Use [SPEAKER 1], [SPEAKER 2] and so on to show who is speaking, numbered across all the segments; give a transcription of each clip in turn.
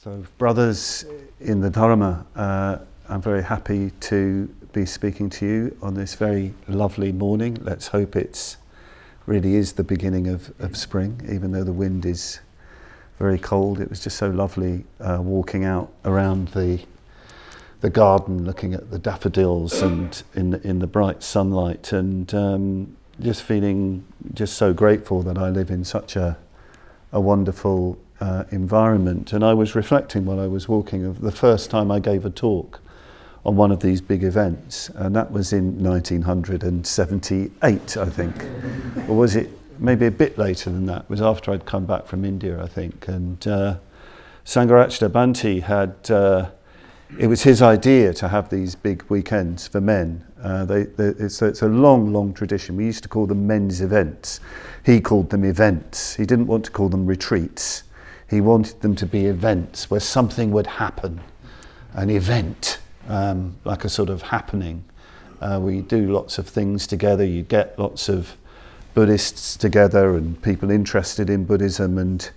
[SPEAKER 1] So, brothers in the Dharma, I'm very happy to be speaking to you on this very lovely morning. Let's hope it really is the beginning of spring, even though the wind is very cold. It was just so lovely walking out around the garden, looking at the daffodils and in the bright sunlight, and just feeling just so grateful that I live in such a wonderful environment. And I was reflecting while I was walking of the first time I gave a talk on one of these big events, and that was in 1978, I think. Or was it maybe a bit later than that? It was after I'd come back from India, I think. And Sangharakshita Bhante had, it was his idea to have these big weekends for men. It's a long tradition. We used to call them men's events. He called them events. He didn't want to call them retreats. He wanted them to be events where something would happen, an event, like a sort of happening. We do lots of things together. You get lots of Buddhists together and people interested in Buddhism, and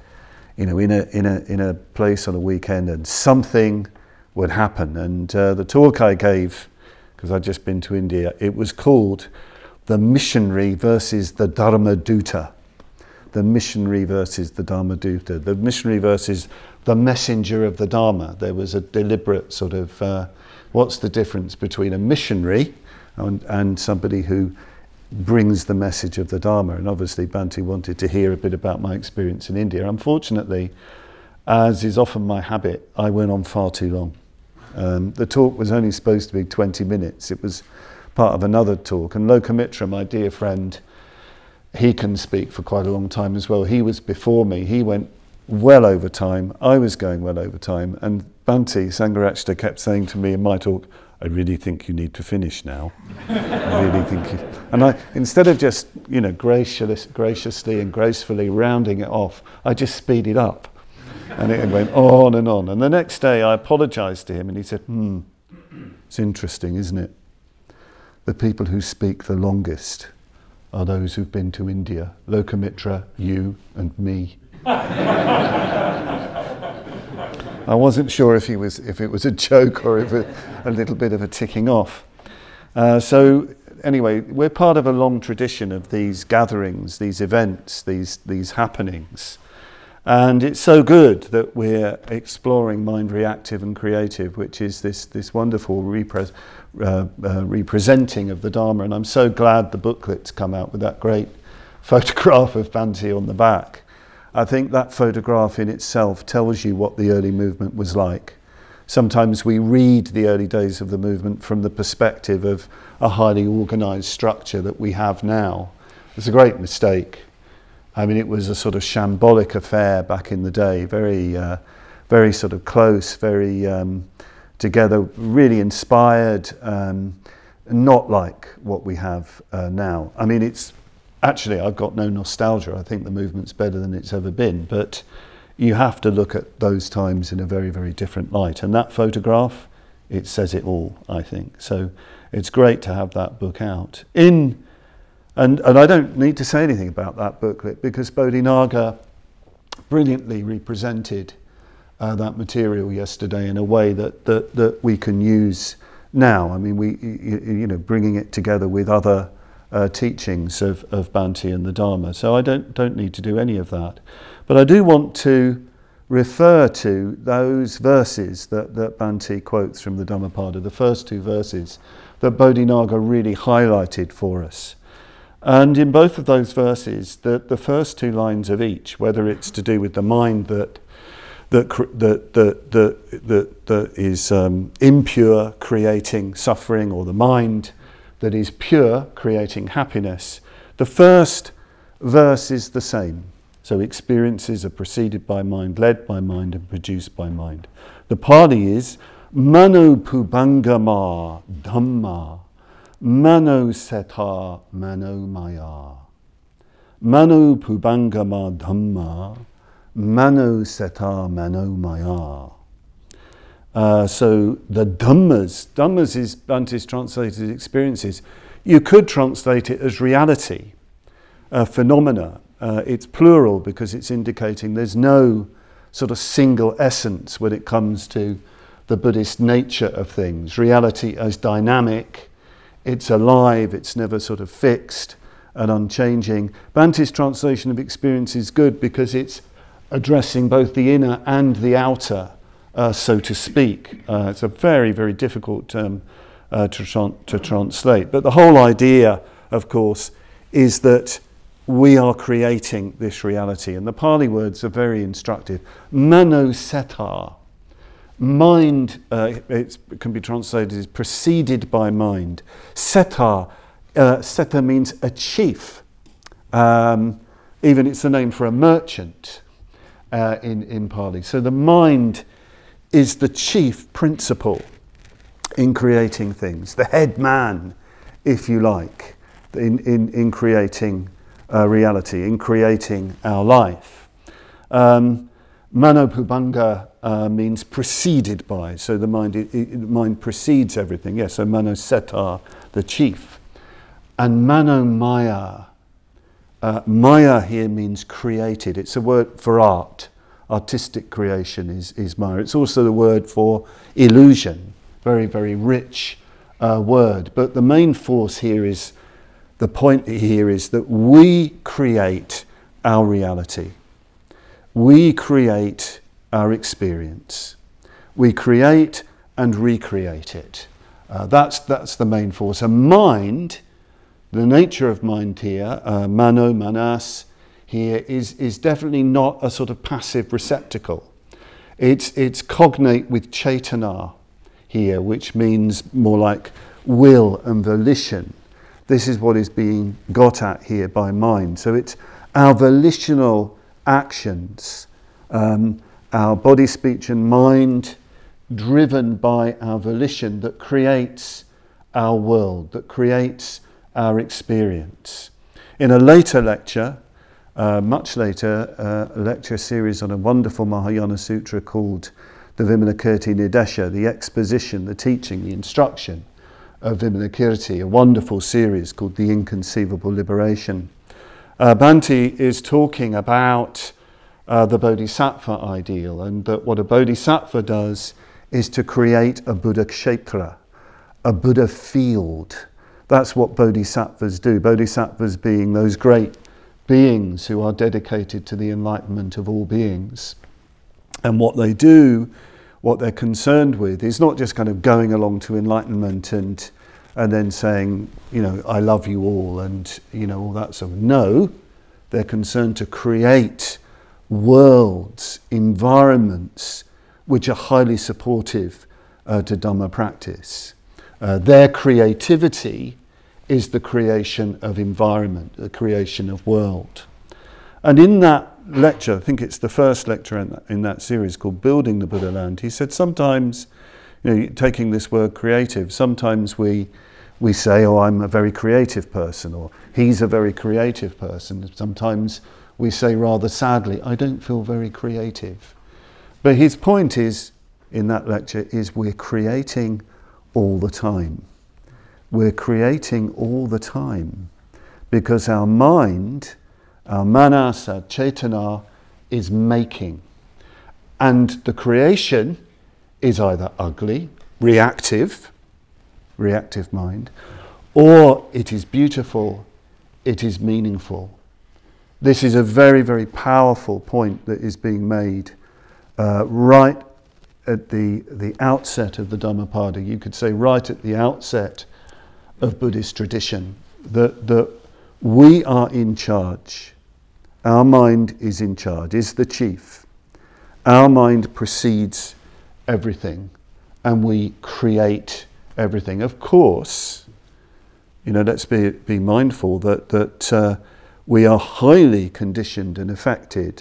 [SPEAKER 1] in a place on a weekend, and something would happen. And the talk I gave, because I'd just been to India, it was called The Missionary versus the Dharmadutta. The missionary versus the Dharmadutta. The missionary versus the messenger of the Dharma. There was a deliberate sort of, what's the difference between a missionary and somebody who brings the message of the Dharma? And obviously Bhante wanted to hear a bit about my experience in India. Unfortunately, as is often my habit, I went on far too long. The talk was only supposed to be 20 minutes. It was part of another talk. And Lokamitra, my dear friend, he can speak for quite a long time as well. He was before me. He went well over time. I was going well over time. And Bhante, Sangharakshita, kept saying to me in my talk, I really think you need to finish now. I really think you... And I, instead of just, graciously and gracefully rounding it off, I just speeded up. And it went on and on. And the next day I apologised to him and he said, it's interesting, isn't it? The people who speak the longest are those who've been to India. Lokamitra, you and me. I wasn't sure if it was a joke or if a little bit of a ticking off. So anyway, we're part of a long tradition of these gatherings, these events, these happenings. And it's so good that we're exploring mind reactive and creative, which is this wonderful representing of the Dharma. And I'm so glad the booklet's come out with that great photograph of Bhante on the back. I think that photograph in itself tells you what the early movement was like. Sometimes we read the early days of the movement from the perspective of a highly organised structure that we have now. It's a great mistake. I mean, it was a sort of shambolic affair back in the day, very sort of close, very together, really inspired, not like what we have now. I mean, it's actually, I've got no nostalgia. I think the movement's better than it's ever been, but you have to look at those times in a very, very different light. And that photograph, it says it all, I think. So it's great to have that book out. And I don't need to say anything about that booklet because Bodhinaga brilliantly represented that material yesterday in a way that we can use now. I mean, bringing it together with other teachings of Bhante and the Dharma. So I don't need to do any of that. But I do want to refer to those verses that Bhante quotes from the Dhammapada, the first two verses that Bodhinaga really highlighted for us. And in both of those verses, the first two lines of each, whether it's to do with the mind that is impure, creating suffering, or the mind that is pure, creating happiness, the first verse is the same. So experiences are preceded by mind, led by mind, and produced by mind. The Pali is Mano Pubangama Dhamma Mano Seta Mano Maya. Mano Pubangama Dhamma Mano Seta Mano Maya. So the Dhammas is Bhante's translated as experiences. You could translate it as reality, phenomena. It's plural because it's indicating there's no sort of single essence when it comes to the Buddhist nature of things. Reality as dynamic, it's alive, it's never sort of fixed and unchanging. Bhante's translation of experience is good because it's addressing both the inner and the outer, so to speak. It's a very, very difficult term to translate. But the whole idea, of course, is that we are creating this reality. And the Pali words are very instructive. Mano seta. Mind, it can be translated as preceded by mind. Seta, seta means a chief. Even it's the name for a merchant in Pali. So the mind is the chief principle in creating things, the head man, if you like, in creating reality, in creating our life. Manopubanga means preceded by, so the mind precedes everything. Yes, so Mano Seta, the chief. And Mano Maya, Maya here means created. It's a word for art. Artistic creation is Maya. It's also the word for illusion. Very, very rich word. But the main force here is, the point here is that we create our reality. We create our experience. We create and recreate it. That's the main force. And mind, the nature of mind here, mano, manas, here is definitely not a sort of passive receptacle. It's cognate with chaitana here, which means more like will and volition. This is what is being got at here by mind. So it's our volitional actions, our body, speech and mind driven by our volition that creates our world, that creates our experience. In a later lecture, much later, a lecture series on a wonderful Mahayana Sutra called the Vimalakirti Nidesha, the exposition, the teaching, the instruction of Vimalakirti, a wonderful series called The Inconceivable Liberation. Bhante is talking about the Bodhisattva ideal, and that what a Bodhisattva does is to create a Buddha Kshetra, a Buddha field. That's what Bodhisattvas do. Bodhisattvas being those great beings who are dedicated to the enlightenment of all beings. And what they do, what they're concerned with, is not just kind of going along to enlightenment and then saying, you know, I love you all and, you know, all that sort of. No, they're concerned to create worlds, environments, which are highly supportive to Dhamma practice. Their creativity is the creation of environment, the creation of world. And in that lecture, I think it's the first lecture in that series called Building the Buddha Land, he said sometimes, you know, taking this word creative, sometimes we say, oh, I'm a very creative person, or he's a very creative person. Sometimes we say rather sadly, I don't feel very creative. But his point is, in that lecture, is we're creating all the time. We're creating all the time because our mind, our manas, our chaitana is making. And the creation is either ugly, reactive mind, or it is beautiful, it is meaningful. This is a very, very powerful point that is being made right at the outset of the Dhammapada. You could say right at the outset of Buddhist tradition, that we are in charge. Our mind is in charge, is the chief. Our mind precedes everything, and we create everything. Of course, you know, let's be mindful that we are highly conditioned and affected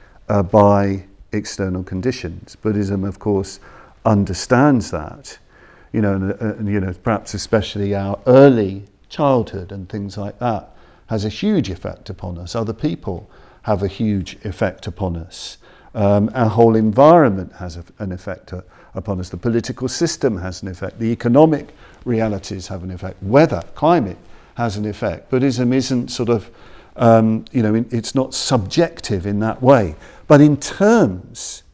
[SPEAKER 1] by external conditions. Buddhism, of course, understands that. You know, and you know, perhaps especially our early childhood and things like that has a huge effect upon us. Other people have a huge effect upon us. Our whole environment has an effect upon us. The political system has an effect. The economic realities have an effect. Weather, climate has an effect. Buddhism isn't sort of It's not subjective in that way. But in terms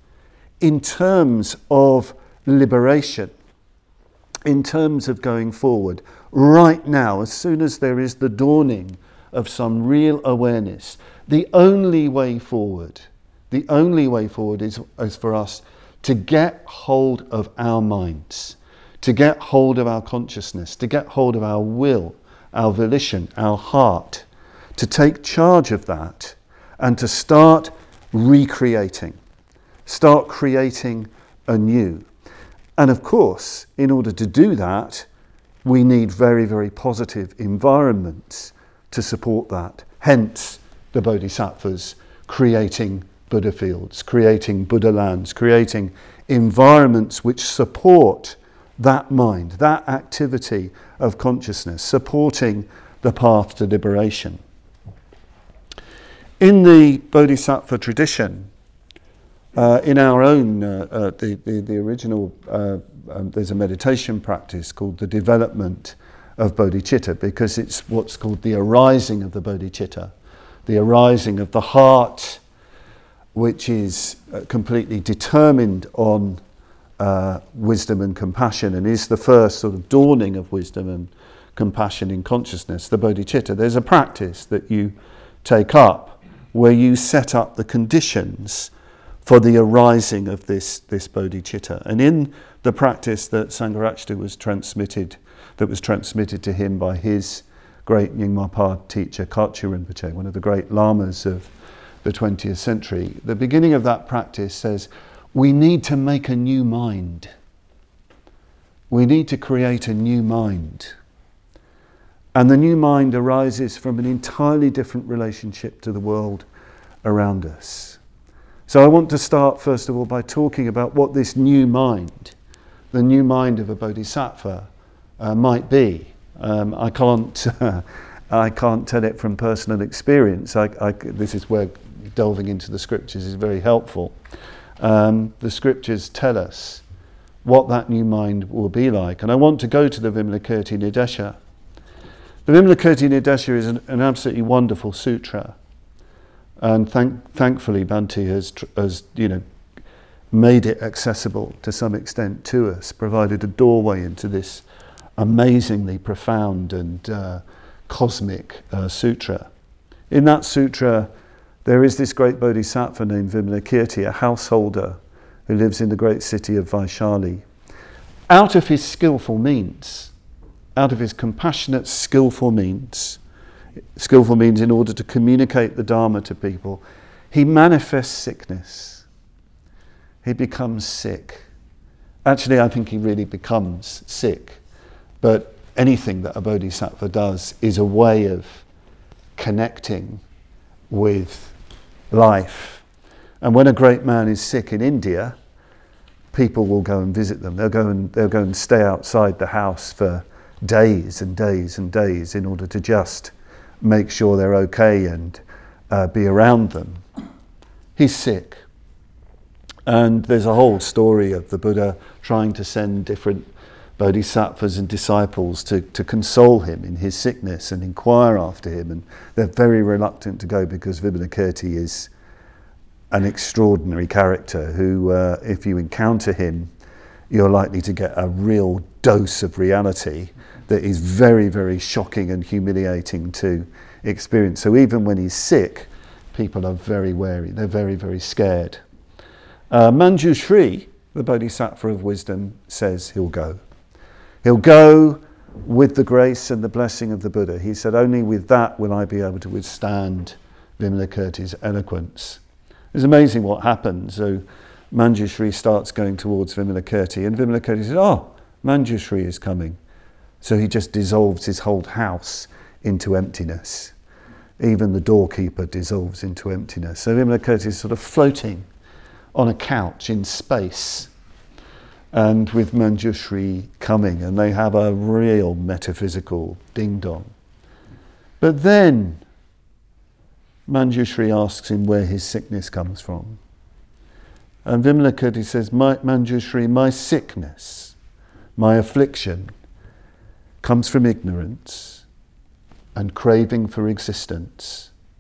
[SPEAKER 1] of liberation, in terms of going forward, right now, as soon as there is the dawning of some real awareness, the only way forward is for us to get hold of our minds, to get hold of our consciousness, to get hold of our will, our volition, our heart, to take charge of that and to start recreating, start creating anew. And of course, in order to do that, we need very, very positive environments to support that. Hence, the Bodhisattvas creating Buddha fields, creating Buddha lands, creating environments which support that mind, that activity of consciousness, supporting the path to liberation. In the Bodhisattva tradition, in our own, the original, there's a meditation practice called the development of bodhicitta, because it's what's called the arising of the bodhicitta, the arising of the heart, which is completely determined on wisdom and compassion, and is the first sort of dawning of wisdom and compassion in consciousness, the bodhicitta. There's a practice that you take up where you set up the conditions for the arising of this bodhicitta. And in the practice that Sangharakshita was transmitted to him by his great Nyingma teacher, Khatchu Rinpoche, one of the great lamas of the 20th century, the beginning of that practice says, we need to make a new mind. We need to create a new mind. And the new mind arises from an entirely different relationship to the world around us. So I want to start, first of all, by talking about what this new mind, the new mind of a bodhisattva, might be. I can't tell it from personal experience. This is where delving into the scriptures is very helpful. The scriptures tell us what that new mind will be like. And I want to go to the Vimalakirti Nidesha. The Vimalakirti Nidesha is an absolutely wonderful sutra, and thankfully Bhante has made it accessible to some extent to us, provided a doorway into this amazingly profound and cosmic sutra. In that sutra, there is this great bodhisattva named Vimalakirti, a householder who lives in the great city of Vaishali. Out of his skillful means, out of his compassionate, skillful means in order to communicate the Dharma to people, he manifests sickness. He becomes sick. Actually, I think he really becomes sick. But anything that a bodhisattva does is a way of connecting with life. And when a great man is sick in India, people will go and visit them. They'll go and stay outside the house for days and days and days in order to just make sure they're okay and be around them. He's sick. And there's a whole story of the Buddha trying to send different bodhisattvas and disciples to console him in his sickness and inquire after him. And they're very reluctant to go because Vimalakirti is an extraordinary character who, if you encounter him, you're likely to get a real dose of reality that is very, very shocking and humiliating to experience. So even when he's sick, people are very wary. They're very, very scared. Manjushri, the Bodhisattva of wisdom, says he'll go. He'll go with the grace and the blessing of the Buddha. He said, only with that will I be able to withstand Vimalakirti's eloquence. It's amazing what happens. So Manjushri starts going towards Vimalakirti, and Vimalakirti says, oh, Manjushri is coming. So he just dissolves his whole house into emptiness. Even the doorkeeper dissolves into emptiness. So Vimalakirti is sort of floating on a couch in space, and with Manjushri coming, and they have a real metaphysical ding-dong. But then Manjushri asks him where his sickness comes from. And Vimalakirti says, Manjushri, my sickness, my affliction, comes from ignorance and craving for existence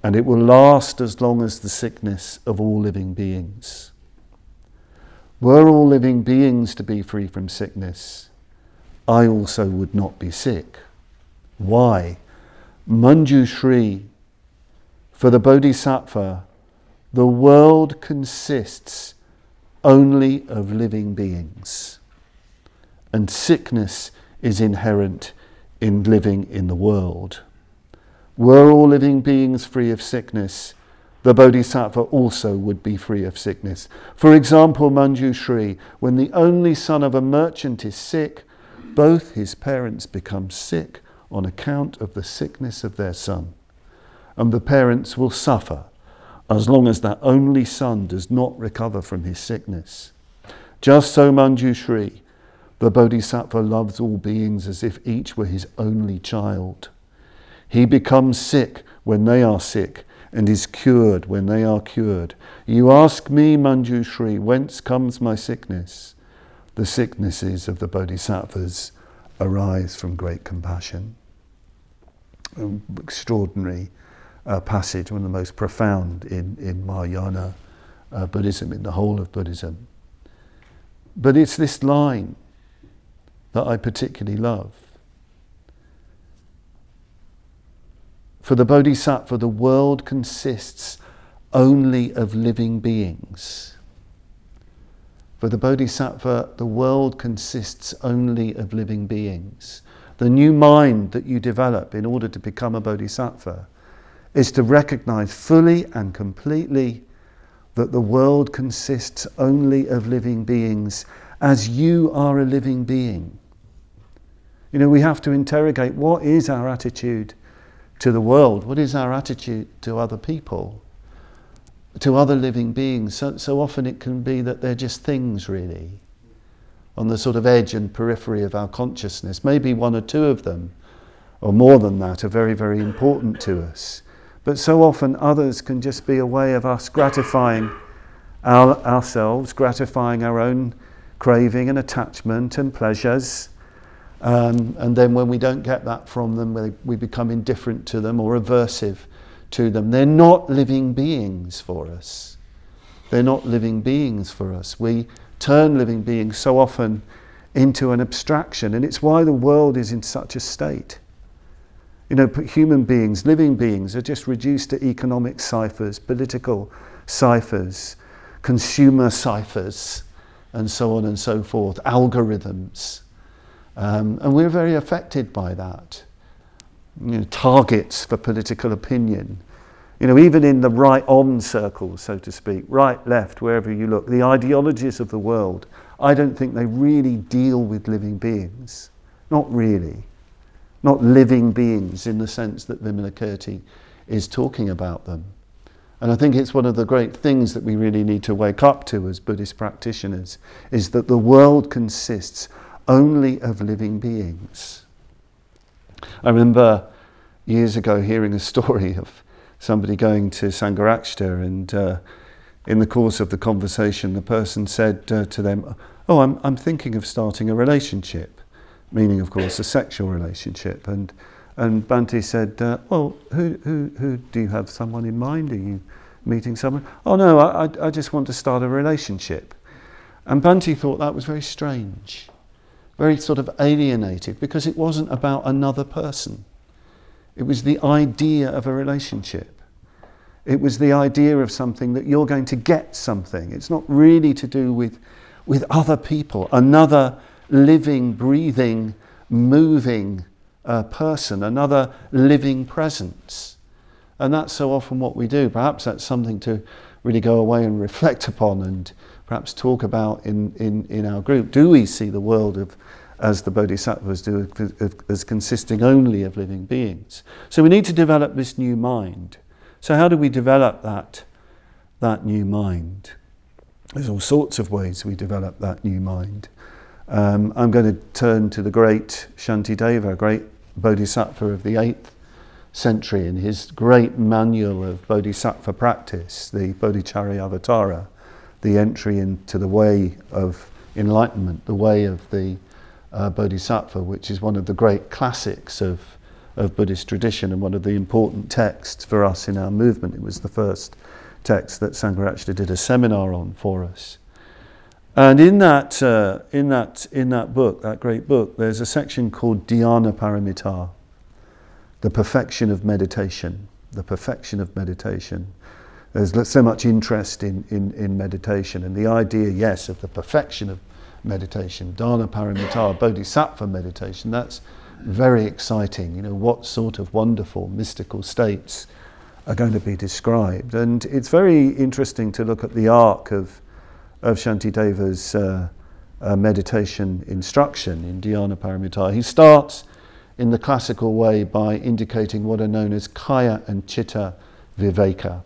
[SPEAKER 1] and it will last as long as the sickness of all living beings. Were all living beings to be free from sickness, I also would not be sick. Why? Manjushri, for the Bodhisattva, the world consists only of living beings, and sickness is inherent in living in the world. Were all living beings free of sickness, the Bodhisattva also would be free of sickness. For example, Manjushri, when the only son of a merchant is sick, both his parents become sick on account of the sickness of their son, and the parents will suffer as long as that only son does not recover from his sickness. Just so Manjushri, the Bodhisattva loves all beings as if each were his only child. He becomes sick when they are sick, and is cured when they are cured. You ask me, Manjushri, whence comes my sickness? The sicknesses of the Bodhisattvas arise from great compassion. Extraordinary passage, one of the most profound in Mahayana Buddhism, in the whole of Buddhism. But it's this line that I particularly love. For the Bodhisattva, the world consists only of living beings. For the Bodhisattva, the world consists only of living beings. The new mind that you develop in order to become a Bodhisattva is to recognize fully and completely that the world consists only of living beings, as you are a living being. You know, we have to interrogate, what is our attitude to the world? What is our attitude to other people, to other living beings? So often it can be that they're just things, really, on the sort of edge and periphery of our consciousness. Maybe one or two of them, or more than that, are very, very important to us. But so often others can just be a way of us gratifying ourselves, gratifying our own craving and attachment and pleasures. And then when we don't get that from them, we become indifferent to them or aversive to them. They're not living beings for us. They're not living beings for us. We turn living beings so often into an abstraction, and it's why the world is in such a state. You know, human beings, living beings, are just reduced to economic ciphers, political ciphers, consumer ciphers, and so on and so forth, algorithms. And we're very affected by that. You know, targets for political opinion. You know, even in the right-on circles, so to speak, right, left, wherever you look, the ideologies of the world, I don't think they really deal with living beings. Not really. Not living beings in the sense that Vimalakirti is talking about them. And I think it's one of the great things that we really need to wake up to as Buddhist practitioners, is that the world consists only of living beings. I remember years ago hearing a story of somebody going to Sangharakshita, and in the course of the conversation the person said to them, "Oh, I'm thinking of starting a relationship," meaning of course a sexual relationship. And Bhante said, "Well, who do you have someone in mind? Are you meeting someone?" "Oh no, I just want to start a relationship." And Bhante thought that was very strange, very sort of alienated, because it wasn't about another person. It was the idea of a relationship. It was the idea of something that you're going to get something. It's not really to do with other people, another living, breathing, moving person, another living presence. And that's so often what we do. Perhaps that's something to really go away and reflect upon and perhaps talk about in our group. Do we see the world as the Bodhisattvas do, as consisting only of living beings? So we need to develop this new mind. So how do we develop that new mind? There's all sorts of ways we develop that new mind. I'm going to turn to the great Shantideva, great Bodhisattva of the 8th century, in his great manual of Bodhisattva practice, the Bodhicharyavatara, the entry into the way of enlightenment, the way of the Bodhisattva, which is one of the great classics of of Buddhist tradition and one of the important texts for us in our movement. It was the first text that Sangharakshita did a seminar on for us. And in that book, that great book, there's a section called Dhyana Paramita, the perfection of meditation. The perfection of meditation. There's so much interest in meditation and the idea, yes, of the perfection of meditation, Dhyana Paramita, Bodhisattva meditation. That's very exciting. You know, what sort of wonderful mystical states are going to be described. And it's very interesting to look at the arc of Shantideva's meditation instruction in Dhyana Paramita. He starts in the classical way by indicating what are known as kaya and chitta viveka.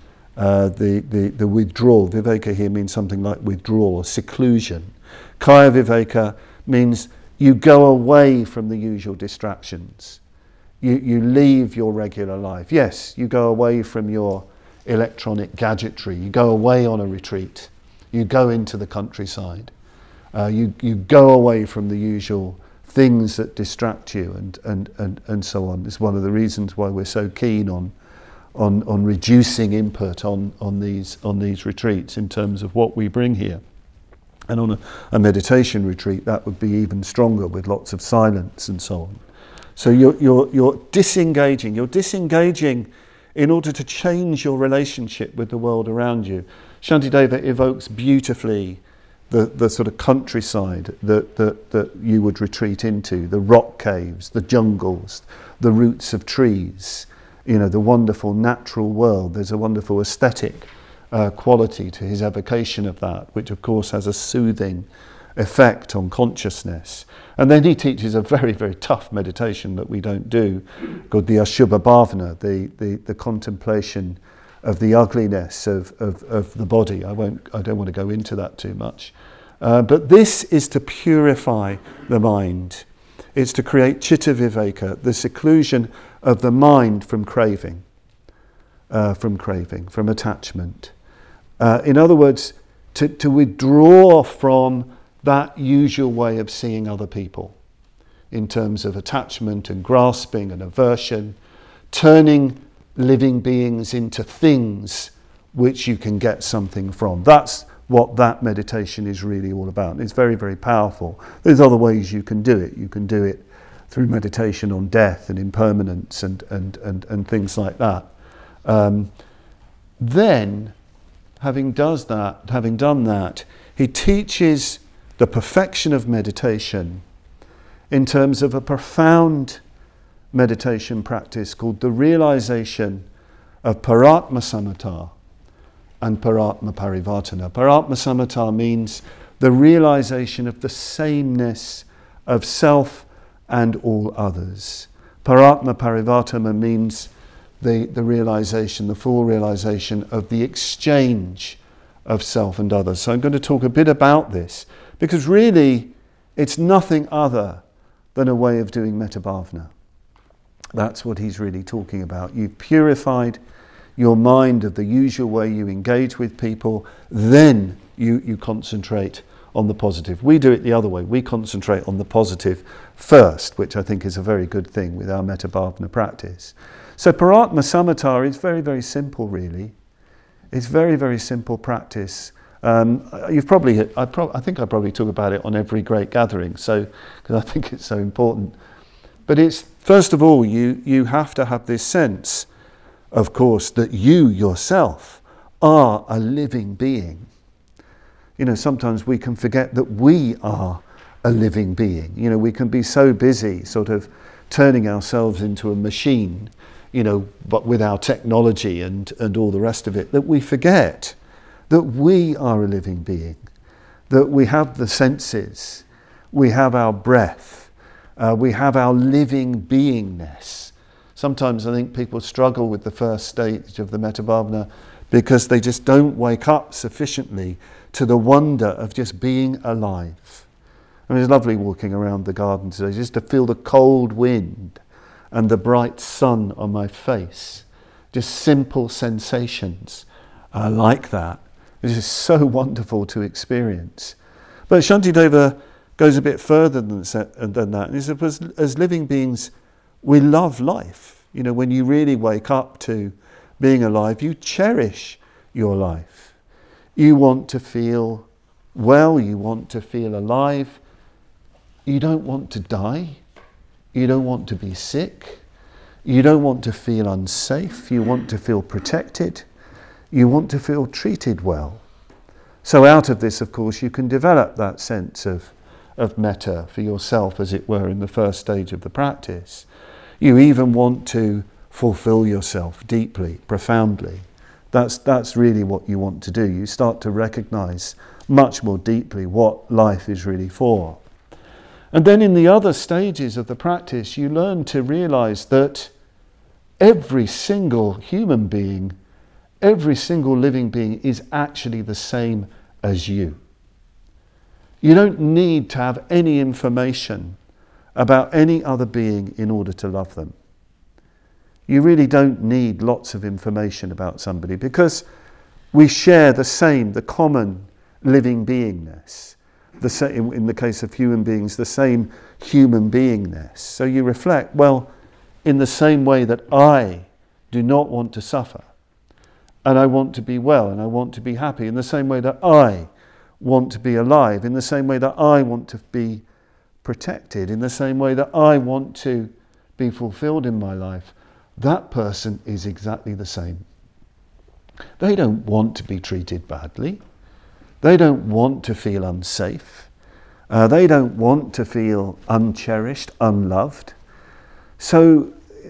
[SPEAKER 1] The withdrawal. Viveka here means something like withdrawal or seclusion. Kaya viveka means you go away from the usual distractions. You leave your regular life. Yes, you go away from your electronic gadgetry. You go away on a retreat. You go into the countryside. You go away from the usual things that distract you and so on. It's one of the reasons why we're so keen on reducing input on these retreats in terms of what we bring here. And on a meditation retreat, that would be even stronger with lots of silence and so on. So you're disengaging. You're disengaging in order to change your relationship with the world around you. Shantideva evokes beautifully the sort of countryside that you would retreat into, the rock caves, the jungles, the roots of trees, you know, the wonderful natural world. There's a wonderful aesthetic quality to his evocation of that, which of course has a soothing effect on consciousness. And then he teaches a very, very tough meditation that we don't do, called the Ashubha Bhavana, the contemplation of the ugliness of the body. I don't want to go into that too much. But this is to purify the mind. It's to create chitta viveka, the seclusion of the mind from craving, from attachment. In other words, to withdraw from that usual way of seeing other people in terms of attachment and grasping and aversion, turning living beings into things which you can get something from. That's what that meditation is really all about. It's very, very powerful. There's other ways you can do it. You can do it through meditation on death and impermanence and things like that. Then, having done that, he teaches the perfection of meditation in terms of a profound meditation practice called the realization of Paratma Samatha and Paratma Parivartana. Paratma Samatha means the realization of the sameness of self and all others. Paratma Parivartana means the realization, the full realization of the exchange of self and others. So I'm going to talk a bit about this, because really it's nothing other than a way of doing metta bhavana. That's what he's really talking about. You've purified your mind of the usual way you engage with people, then you concentrate on the positive. We do it the other way. We concentrate on the positive first, which I think is a very good thing with our metta bhavana practice. So Paratma Samatha is very, very simple, really. It's very, very simple practice. I think I probably talk about it on every great gathering, so because I think it's so important. But it's, first of all, you have to have this sense, of course, that you yourself are a living being. You know, sometimes we can forget that we are a living being. You know, we can be so busy sort of turning ourselves into a machine, you know, but with our technology and all the rest of it, that we forget that we are a living being, that we have the senses, we have our breath, we have our living beingness. Sometimes I think people struggle with the first stage of the metta bhavana because they just don't wake up sufficiently to the wonder of just being alive. I mean, it's lovely walking around the garden today, just to feel the cold wind and the bright sun on my face. Just simple sensations like that. It's just so wonderful to experience. But Shantideva goes a bit further than that. And he says, as living beings, we love life. You know, when you really wake up to being alive, you cherish your life. You want to feel well, you want to feel alive. You don't want to die. You don't want to be sick. You don't want to feel unsafe. You want to feel protected. You want to feel treated well. So out of this, of course, you can develop that sense of metta for yourself, as it were, in the first stage of the practice. You even want to fulfill yourself deeply, profoundly. That's really what you want to do. You start to recognize much more deeply what life is really for. And then in the other stages of the practice, you learn to realize that every single human being, every single living being is actually the same as you. You don't need to have any information about any other being in order to love them. You really don't need lots of information about somebody because we share the common living beingness. The same, in the case of human beings, the same human beingness. So you reflect, well, in the same way that I do not want to suffer, and I want to be well, and I want to be happy, in the same way that I want to be alive, in the same way that I want to be protected, in the same way that I want to be fulfilled in my life, that person is exactly the same. They don't want to be treated badly. They don't want to feel unsafe. They don't want to feel uncherished, unloved. So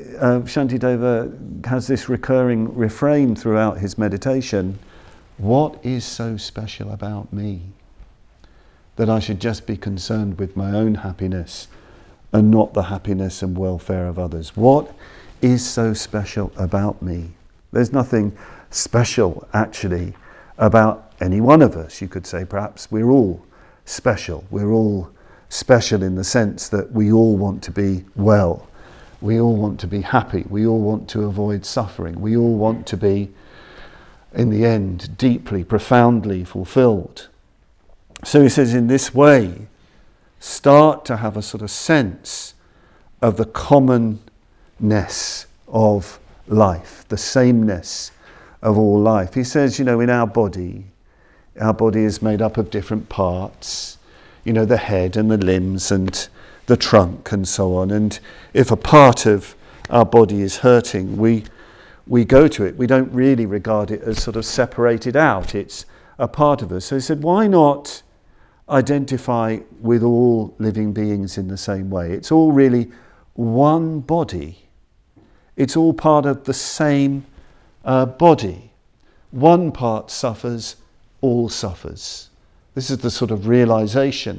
[SPEAKER 1] Shantideva has this recurring refrain throughout his meditation: what is so special about me that I should just be concerned with my own happiness and not the happiness and welfare of others? What is so special about me? There's nothing special actually about any one of us. You could say perhaps we're all special. We're all special in the sense that we all want to be well. We all want to be happy. We all want to avoid suffering. We all want to be, in the end, deeply, profoundly fulfilled. So he says, in this way, start to have a sort of sense of the commonness of life, the sameness of all life. He says, in our body is made up of different parts, the head and the limbs and the trunk and so on. And if a part of our body is hurting, we go to it. We don't really regard it as sort of separated out. It's a part of us. So he said, why not identify with all living beings in the same way? It's all really one body. It's all part of the same body. One part suffers, all suffers. This is the sort of realization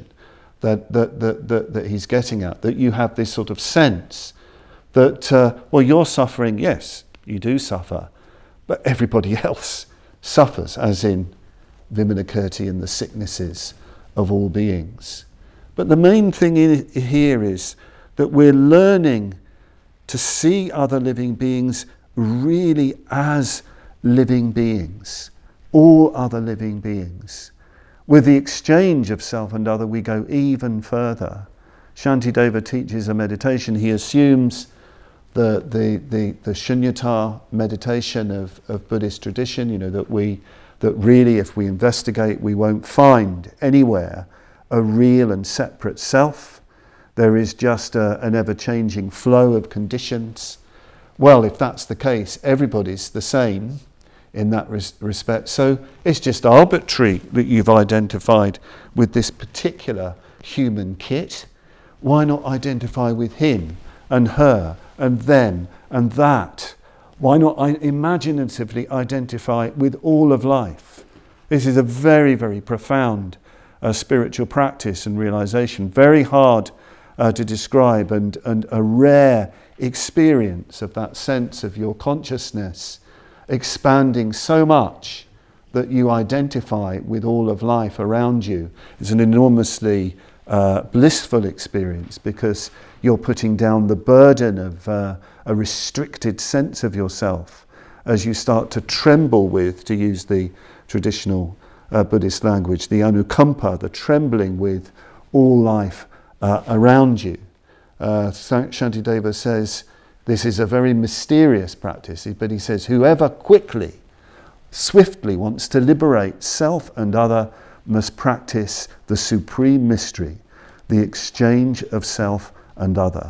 [SPEAKER 1] that he's getting at, that you have this sort of sense that, you're suffering, yes, you do suffer, but everybody else suffers, as in Vimanakirti and the sicknesses of all beings. But the main thing here is that we're learning to see other living beings really as living beings, all other living beings. With the exchange of self and other, we go even further. Shantideva teaches a meditation. He assumes the shunyata meditation of Buddhist tradition, that really, if we investigate, we won't find anywhere a real and separate self. There is just an ever-changing flow of conditions. Well, if that's the case, everybody's the same in that respect. So it's just arbitrary that you've identified with this particular human kit. Why not identify with him and her and them and that? Why not imaginatively identify with all of life? This is a very, very profound spiritual practice and realization, very hard to describe, and a rare experience of that sense of your consciousness expanding so much that you identify with all of life around you. It's an enormously blissful experience because you're putting down the burden of a restricted sense of yourself as you start to tremble with, to use the traditional Buddhist language, the anukampa, the trembling with all life around you. Shantideva says this is a very mysterious practice, but he says, whoever quickly, swiftly wants to liberate self and other must practice the supreme mystery, the exchange of self and other.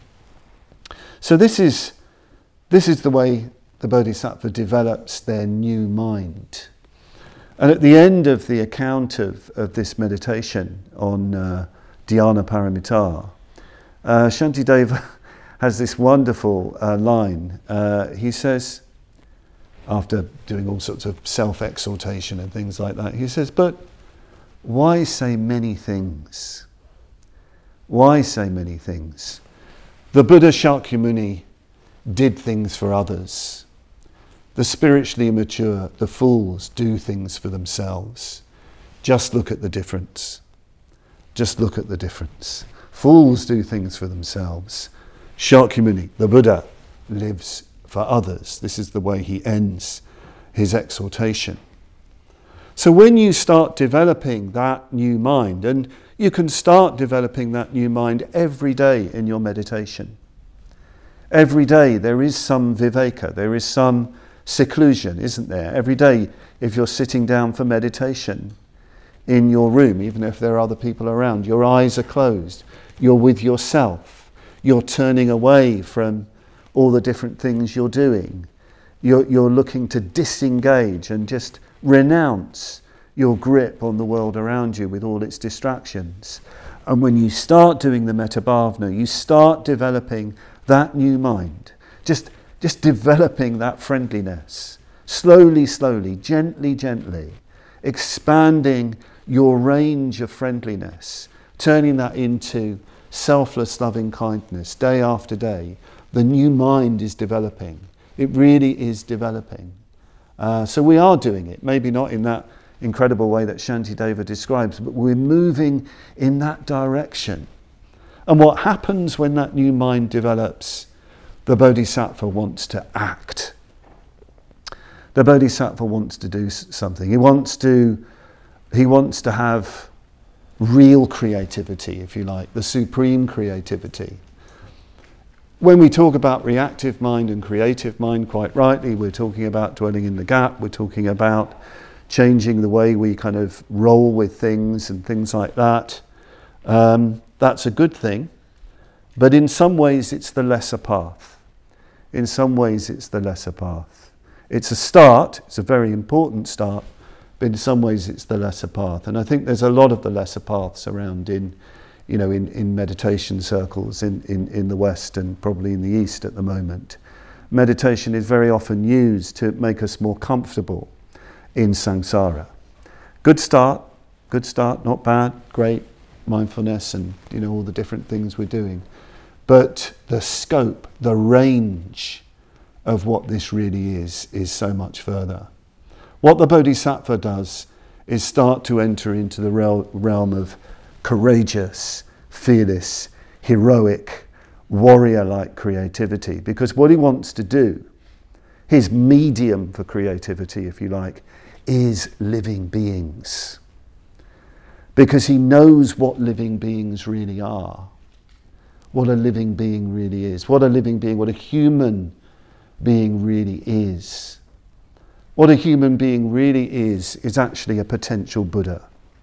[SPEAKER 1] So this is the way the Bodhisattva develops their new mind. And at the end of the account of this meditation on Dhyana Paramita, Shantideva has this wonderful line. He says, after doing all sorts of self-exaltation and things like that, he says, but why say many things? Why say many things? The Buddha Shakyamuni did things for others. The spiritually immature, the fools, do things for themselves. Just look at the difference. Just look at the difference. Fools do things for themselves. Shakyamuni, the Buddha, lives for others. This is the way he ends his exhortation. So when you start developing that new mind, and you can start developing that new mind every day in your meditation. Every day there is some viveka, there is some seclusion, isn't there? Every day, if you're sitting down for meditation in your room, even if there are other people around, your eyes are closed, you're with yourself, you're turning away from all the different things you're doing. You're looking to disengage and just renounce your grip on the world around you with all its distractions. And when you start doing the metta bhavana, you start developing that new mind, just developing that friendliness, slowly, gently, expanding your range of friendliness, turning that into selfless loving kindness day after day. The new mind is developing. It really is developing. So we are doing it, maybe not in that incredible way that Shantideva describes, but we're moving in that direction. And what happens when that new mind develops? The Bodhisattva wants to act. The Bodhisattva wants to do something. He wants to have real creativity, if you like, the supreme creativity. When we talk about reactive mind and creative mind, quite rightly, we're talking about dwelling in the gap, we're talking about changing the way we kind of roll with things and things like that. That's a good thing, but in some ways it's the lesser path. In some ways it's the lesser path. It's a start, it's a very important start, but in some ways it's the lesser path. And I think there's a lot of the lesser paths around in meditation circles in the West and probably in the East at the moment. Meditation is very often used to make us more comfortable in samsara. Good start, not bad, great, mindfulness and all the different things we're doing. But the scope, the range of what this really is so much further. What the Bodhisattva does is start to enter into the realm of courageous, fearless, heroic, warrior-like creativity. Because what he wants to do, his medium for creativity, if you like, is living beings. Because he knows what living beings really are. What a living being really is. What a living being, what a human being really is. What a human being really is actually a potential Buddha.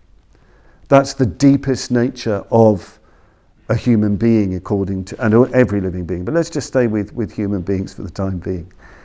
[SPEAKER 1] That's the deepest nature of a human being, according to, and every living being. But let's just stay with human beings for the time being.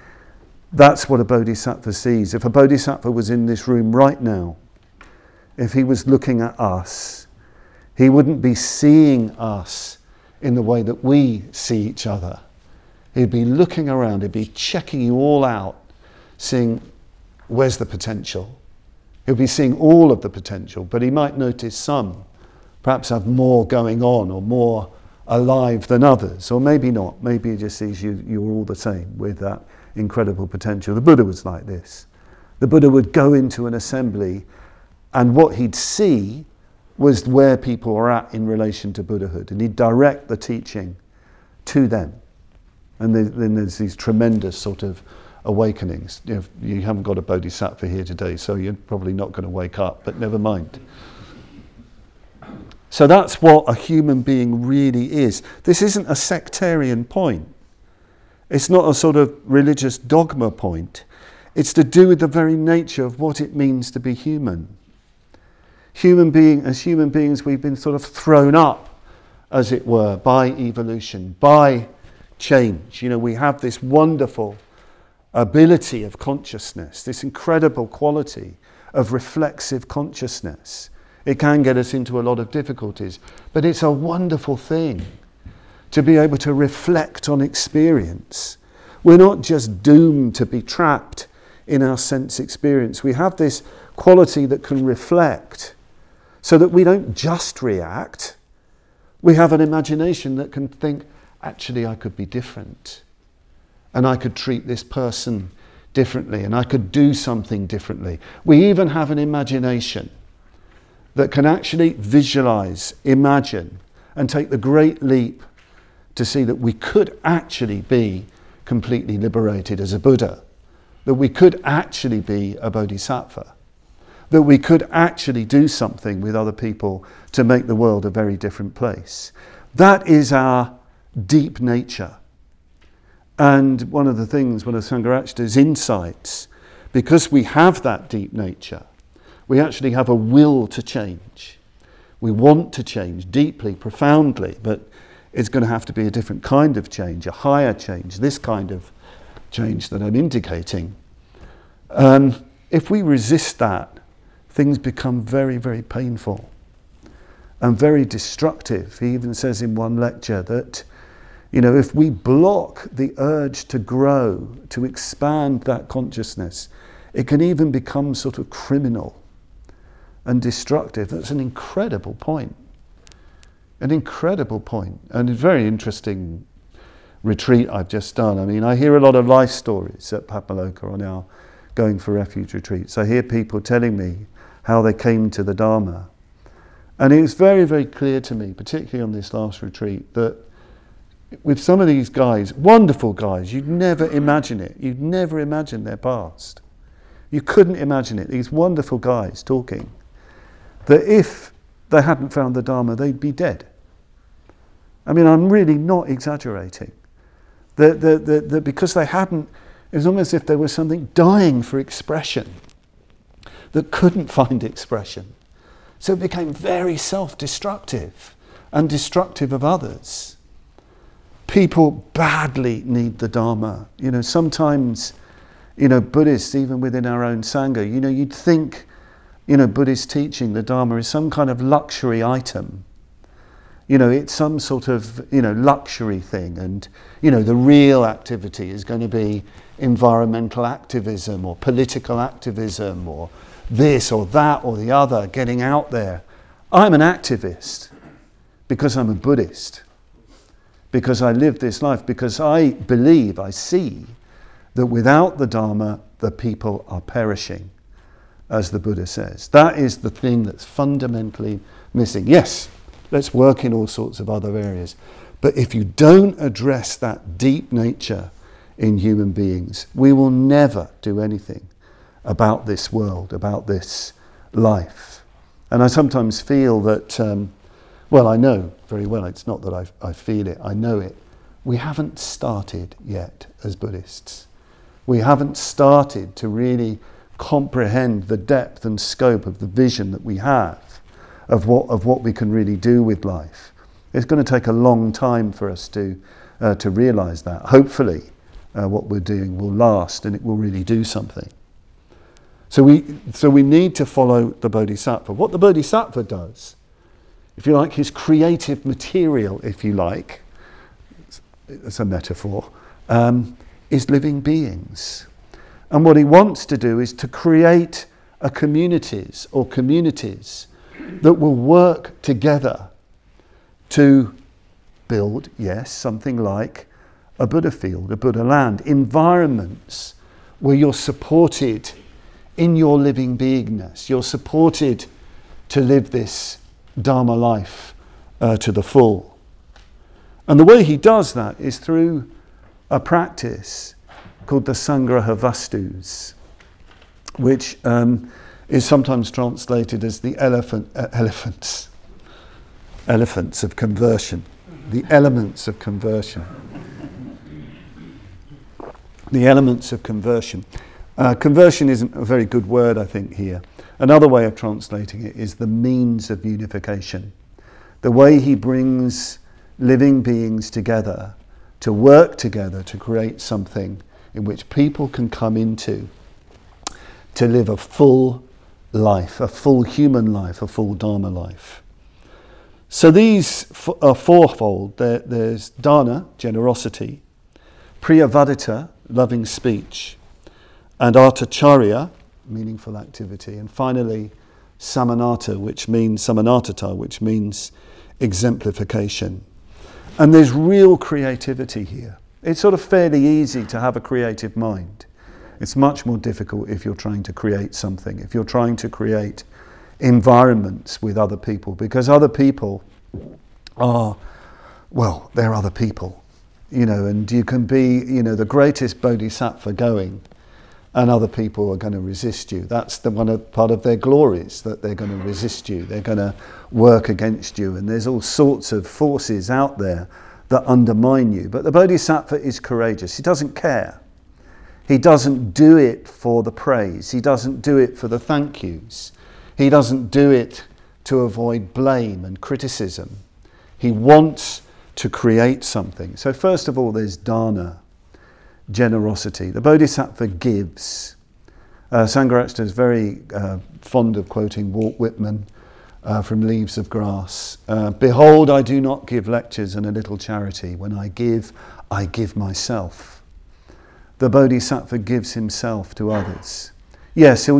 [SPEAKER 1] That's what a bodhisattva sees. If a bodhisattva was in this room right now, if he was looking at us, he wouldn't be seeing us in the way that we see each other. He'd be looking around, he'd be checking you all out, seeing where's the potential. He'll be seeing all of the potential, but he might notice some perhaps have more going on or more alive than others, or maybe not. Maybe he just sees you're all the same with that incredible potential. The Buddha was like this. The Buddha would go into an assembly and what he'd see was where people were at in relation to Buddhahood, and he'd direct the teaching to them. And then there's these tremendous sort of awakenings. You haven't got a bodhisattva here today, so you're probably not going to wake up, but never mind. So that's what a human being really is. This isn't a sectarian point. It's not a sort of religious dogma point. It's to do with the very nature of what it means to be human. As human beings, we've been sort of thrown up, as it were, by evolution, by change. We have this wonderful ability of consciousness, this incredible quality of reflexive consciousness. It can get us into a lot of difficulties, but it's a wonderful thing to be able to reflect on experience. We're not just doomed to be trapped in our sense experience. We have this quality that can reflect so that we don't just react. We have an imagination that can think, actually, I could be different. And I could treat this person differently, and I could do something differently. We even have an imagination that can actually visualize, imagine, and take the great leap to see that we could actually be completely liberated as a Buddha, that we could actually be a Bodhisattva, that we could actually do something with other people to make the world a very different place. That is our deep nature. And one of Sangharakshita's insights, because we have that deep nature, we actually have a will to change. We want to change deeply, profoundly, but it's going to have to be a different kind of change, a higher change, this kind of change that I'm indicating. If we resist that, things become very, very painful and very destructive. He even says in one lecture that, if we block the urge to grow, to expand that consciousness, it can even become sort of criminal and destructive. That's an incredible point. An incredible point. And a very interesting retreat I've just done. I mean, I hear a lot of life stories at Papaloka on our Going for Refuge retreats. I hear people telling me how they came to the Dharma. And it was very, very clear to me, particularly on this last retreat, that with some of these guys, wonderful guys, you'd never imagine it. You'd never imagine their past. You couldn't imagine it. These wonderful guys talking, that if they hadn't found the Dharma, they'd be dead. I mean, I'm really not exaggerating. That because they hadn't, it was almost as if there was something dying for expression that couldn't find expression. So it became very self-destructive and destructive of others. People badly need the Dharma. Sometimes, Buddhists, even within our own Sangha, you'd think, Buddhist teaching, the Dharma is some kind of luxury item. It's some sort of, luxury thing. And, the real activity is going to be environmental activism or political activism or this or that or the other, getting out there. I'm an activist because I'm a Buddhist, because I live this life, because I believe, I see that without the Dharma, the people are perishing, as the Buddha says. That is the thing that's fundamentally missing. Yes, let's work in all sorts of other areas. But if you don't address that deep nature in human beings, we will never do anything about this world, about this life. And I sometimes feel that, I know very well, it's not that I feel it, I know it. We haven't started yet as Buddhists. We haven't started to really comprehend the depth and scope of the vision that we have of what we can really do with life. It's going to take a long time for us to realise that. Hopefully, what we're doing will last and it will really do something. So we need to follow the Bodhisattva. What the Bodhisattva does, if you like, his creative material, if you like, it's a metaphor, is living beings. And what he wants to do is to create communities that will work together to build, yes, something like a Buddha field, a Buddha land, environments where you're supported in your living beingness. You're supported to live this Dharma life to the full. And the way he does that is through a practice called the Sangraha Vastus, which is sometimes translated as the elephants. elephants of conversion, the elements of conversion. The elements of conversion. Conversion isn't a very good word, I think, here. Another way of translating it is the means of unification. The way he brings living beings together to work together to create something in which people can come into to live a full life, a full human life, a full Dharma life. So these are fourfold. There's dana, generosity, priyavadita, loving speech, and artacharya, meaningful activity, and finally samanata, which means samanatata, which means exemplification. And there's real creativity here. It's sort of fairly easy to have a creative mind. It's much more difficult if you're trying to create something, if you're trying to create environments with other people, because other people are, well, they're other people, and you can be, the greatest bodhisattva going, and other people are going to resist you. That's part of their glories, that they're going to resist you, they're going to work against you, and there's all sorts of forces out there that undermine you. But the bodhisattva is courageous. He doesn't care. He doesn't do it for the praise. He doesn't do it for the thank yous. He doesn't do it to avoid blame and criticism. He wants to create something. So first of all, there's dana, generosity. The bodhisattva gives. Sangharakshita is very fond of quoting Walt Whitman from Leaves of Grass. Behold, I do not give lectures and a little charity. When I give myself. The bodhisattva gives himself to others. Yes, there'll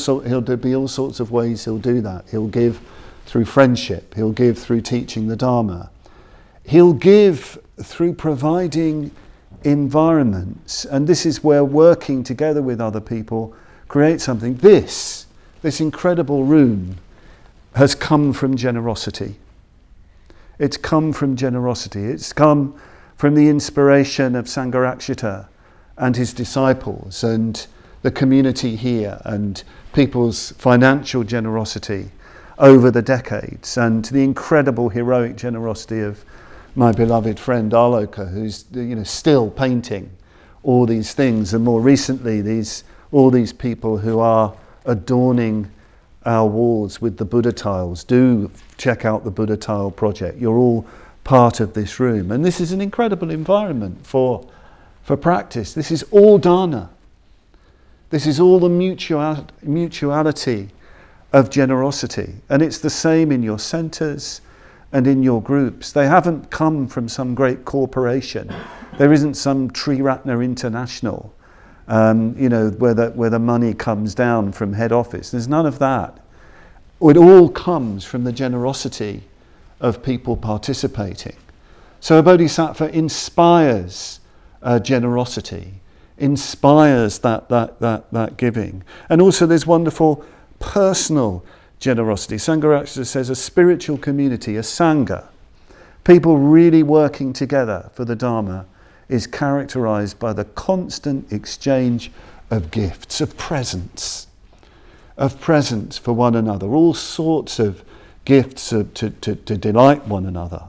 [SPEAKER 1] be all sorts of ways he'll do that. He'll give through friendship. He'll give through teaching the Dharma. He'll give through providing environments. And this is where working together with other people create something. This incredible room has come from generosity. It's come from generosity. It's come from the inspiration of Sangharakshita and his disciples and the community here and people's financial generosity over the decades and the incredible heroic generosity of my beloved friend Aloka, who's still painting all these things, and more recently all these people who are adorning our walls with the Buddha tiles. Do check out the Buddha Tile project. You're all part of this room, and this is an incredible environment for practice. This is all dana. This is all the mutuality of generosity. And it's the same in your centres and in your groups. They haven't come from some great corporation. There isn't some Triratna International, where the money comes down from head office. There's none of that. It all comes from the generosity of people participating. So a bodhisattva inspires generosity, inspires that giving. And also there's wonderful personal generosity. Sangharakshita says a spiritual community, a sangha, people really working together for the Dharma, is characterized by the constant exchange of gifts, of presents for one another, all sorts of gifts to delight one another.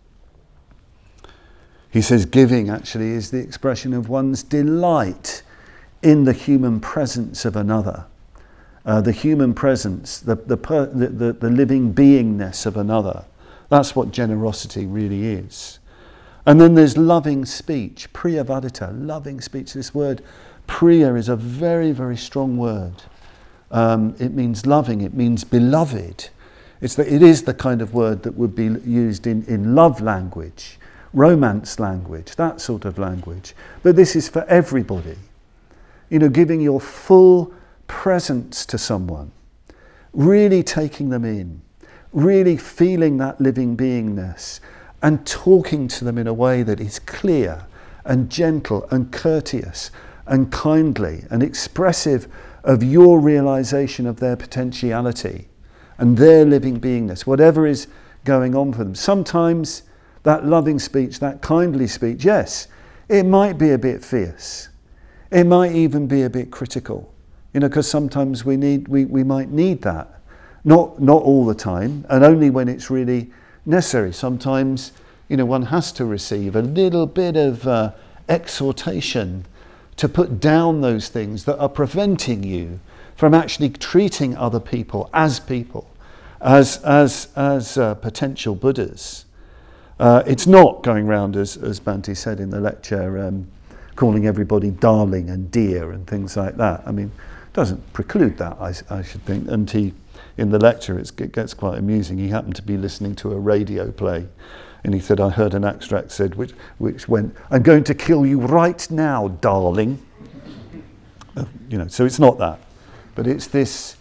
[SPEAKER 1] He says giving actually is the expression of one's delight in the human presence of another. The human presence, the living beingness of another. That's what generosity really is. And then there's loving speech, priyavadita, loving speech. This word priya is a very, very strong word. It means loving, it means beloved. It is the kind of word that would be used in love language, romance language, that sort of language. But this is for everybody. Giving your full presence to someone, really taking them in, really feeling that living beingness and talking to them in a way that is clear and gentle and courteous and kindly and expressive of your realization of their potentiality and their living beingness, whatever is going on for them. Sometimes that loving speech, that kindly speech, yes, it might be a bit fierce. It might even be a bit critical. Because sometimes we might need that. Not all the time, and only when it's really necessary. Sometimes, one has to receive a little bit of exhortation to put down those things that are preventing you from actually treating other people, as potential Buddhas. It's not going round, as Bhante said in the lecture, calling everybody darling and dear and things like that. I mean, it doesn't preclude that, I should think. And in the lecture, it gets quite amusing. He happened to be listening to a radio play, and he said, I heard an extract said, which went, I'm going to kill you right now, darling. So it's not that. But it's this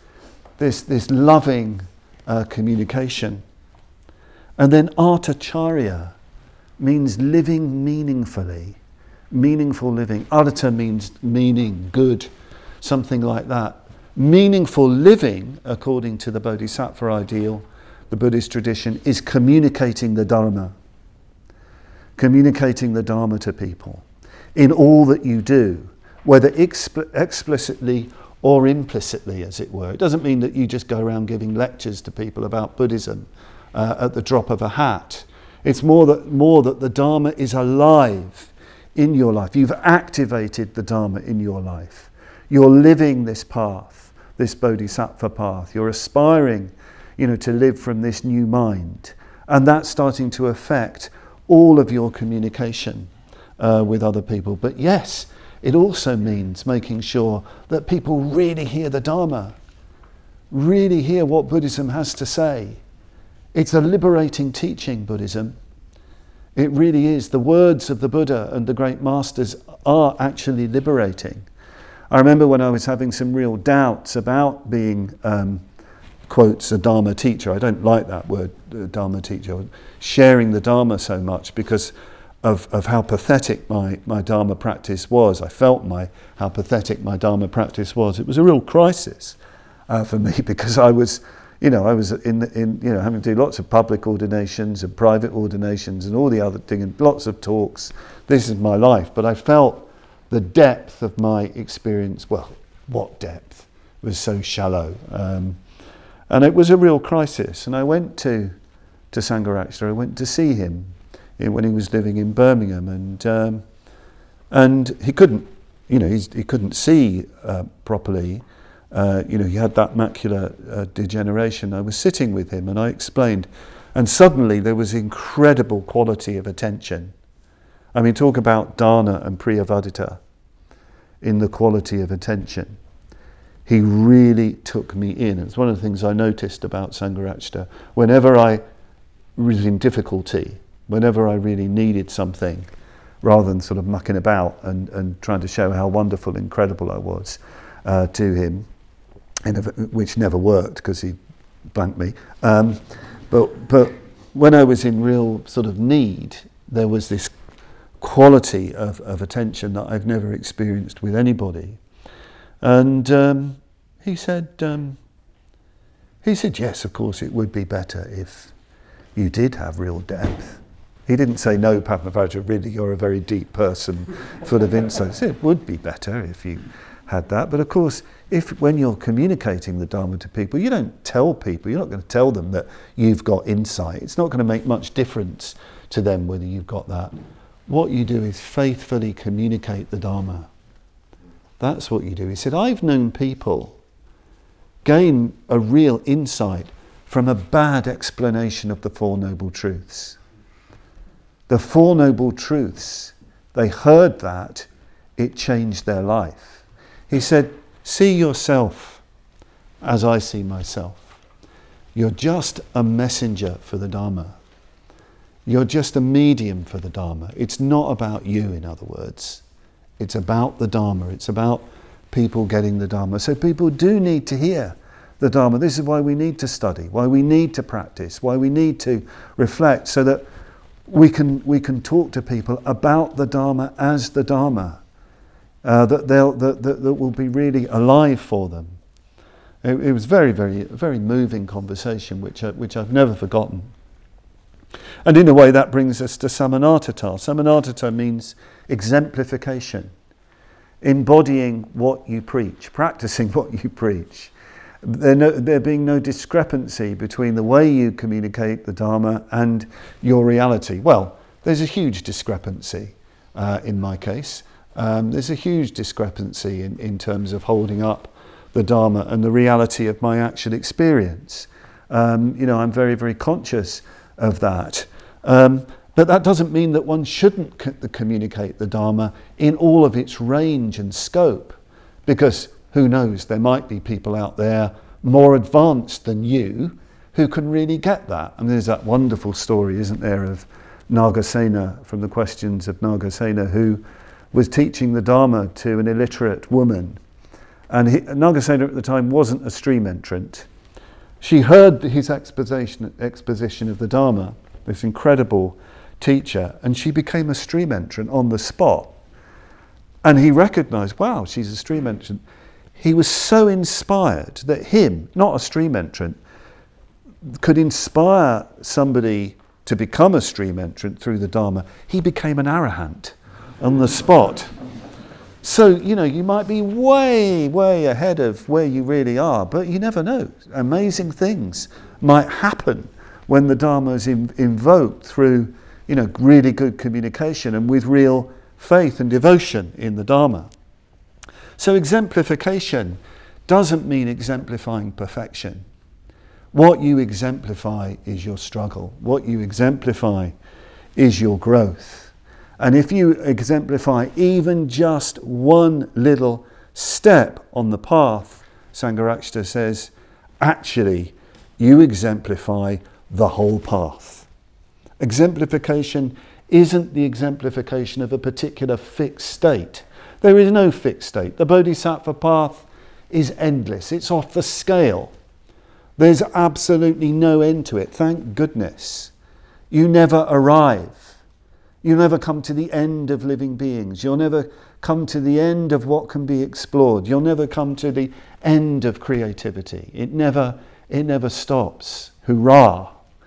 [SPEAKER 1] loving communication. And then artacharya means living meaningfully, meaningful living. Arta means meaning, good, something like that. Meaningful living, according to the Bodhisattva ideal, the Buddhist tradition, is communicating the Dharma. Communicating the Dharma to people in all that you do, whether explicitly or implicitly, as it were. It doesn't mean that you just go around giving lectures to people about Buddhism at the drop of a hat. It's more that the Dharma is alive in your life. You've activated the Dharma in your life. You're living this path, this Bodhisattva path. You're aspiring, to live from this new mind. And that's starting to affect all of your communication with other people. But yes, it also means making sure that people really hear the Dharma, really hear what Buddhism has to say. It's a liberating teaching, Buddhism. It really is. The words of the Buddha and the great masters are actually liberating. I remember when I was having some real doubts about being, quotes, a Dharma teacher. I don't like that word, Dharma teacher, sharing the Dharma so much because of how pathetic my Dharma practice was. I felt how pathetic my Dharma practice was. It was a real crisis for me because I was in having to do lots of public ordinations and private ordinations and all the other things and lots of talks. This is my life, but I felt the depth of my experience. Well, what depth? It was so shallow, and it was a real crisis. And I went to Sangharakshita. I went to see him when he was living in Birmingham, and he couldn't, he couldn't see properly. He had that macular degeneration. I was sitting with him and I explained, and suddenly there was incredible quality of attention. I mean, talk about dana and priyavadita in the quality of attention. He really took me in. It's one of the things I noticed about Sangharakshita. Whenever I was in difficulty, whenever I really needed something, rather than sort of mucking about and trying to show how wonderful, incredible I was to him, which never worked because he blanked me. But when I was in real sort of need, there was this quality of attention that I've never experienced with anybody. And he said, yes, of course, it would be better if you did have real depth. He didn't say, no, Padmavajra, really, you're a very deep person, full of insights. It would be better if you had that. But of course, when you're communicating the Dharma to people, you don't tell people, you're not going to tell them that you've got insight. It's not going to make much difference to them whether you've got that. What you do is faithfully communicate the Dharma. That's what you do. He said, I've known people gain a real insight from a bad explanation of the Four Noble Truths. The Four Noble Truths, they heard that, it changed their life. He said, see yourself as I see myself. You're just a messenger for the Dharma. You're just a medium for the Dharma. It's not about you, in other words. It's about the Dharma. It's about people getting the Dharma. So people do need to hear the Dharma. This is why we need to study, why we need to practice, why we need to reflect, so that we can talk to people about the Dharma as the Dharma, that will be really alive for them. It was very, very, very moving conversation, which I've never forgotten. And in a way that brings us to Samanatata. Samanatata means exemplification, embodying what you preach, practicing what you preach. there being no discrepancy between the way you communicate the Dharma and your reality. Well, there's a huge discrepancy in my case. There's a huge discrepancy in terms of holding up the Dharma and the reality of my actual experience. I'm very, very conscious of that. But that doesn't mean that one shouldn't communicate the Dharma in all of its range and scope, because who knows, there might be people out there more advanced than you who can really get that. And there's that wonderful story, isn't there, of Nagasena, from the Questions of Nagasena, who was teaching the Dharma to an illiterate woman. And Nagasena at the time wasn't a stream entrant. She heard his exposition of the Dharma, this incredible teacher, and she became a stream entrant on the spot. And he recognised, wow, she's a stream entrant. He was so inspired that him, not a stream entrant, could inspire somebody to become a stream entrant through the Dharma. He became an arahant on the spot. So, you might be way, way ahead of where you really are, but you never know. Amazing things might happen when the Dharma is invoked through, really good communication and with real faith and devotion in the Dharma. So exemplification doesn't mean exemplifying perfection. What you exemplify is your struggle. What you exemplify is your growth. And if you exemplify even just one little step on the path, Sangharakshita says, actually, you exemplify the whole path. Exemplification isn't the exemplification of a particular fixed state. There is no fixed state. The Bodhisattva path is endless. It's off the scale. There's absolutely no end to it. Thank goodness. You never arrive. You never come to the end of living beings. You'll never come to the end of what can be explored. You'll never come to the end of creativity. It never stops. Hurrah.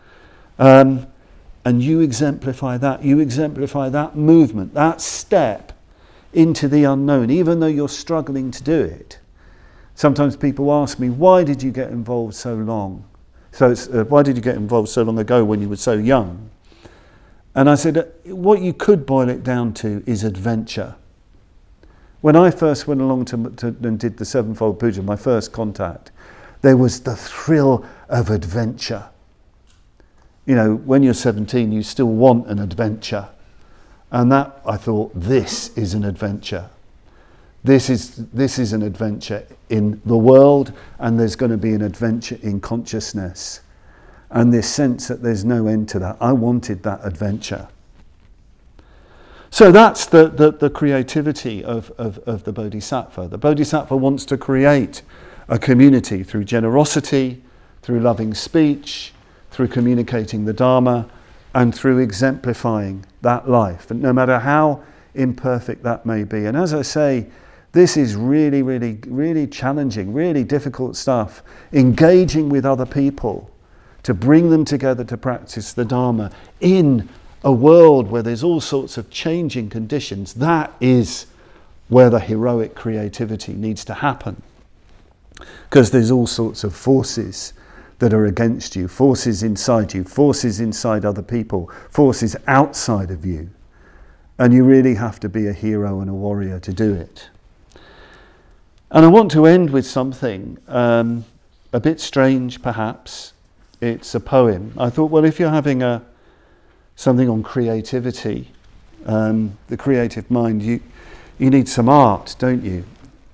[SPEAKER 1] And you exemplify that. You exemplify that movement, that step into the unknown, even though you're struggling to do it. Sometimes people ask me, why did you get involved so long? Why did you get involved so long ago when you were so young? And I said, what you could boil it down to is adventure. When I first went along and did the Sevenfold Puja, my first contact, there was the thrill of adventure. When you're 17, you still want an adventure. And that, I thought, this is an adventure. This is an adventure in the world, and there's going to be an adventure in consciousness. And this sense that there's no end to that. I wanted that adventure. So that's the creativity of the Bodhisattva. The Bodhisattva wants to create a community through generosity, through loving speech, through communicating the Dharma, and through exemplifying that life, and no matter how imperfect that may be. And as I say, this is really, really, really challenging, really difficult stuff. Engaging with other people to bring them together to practice the Dharma in a world where there's all sorts of changing conditions. That is where the heroic creativity needs to happen. Because there's all sorts of forces that are against you, forces inside you, forces inside other people, forces outside of you. And you really have to be a hero and a warrior to do it. And I want to end with something a bit strange, perhaps. It's a poem. I thought, well, if you're having something on creativity, the creative mind, you need some art, don't you?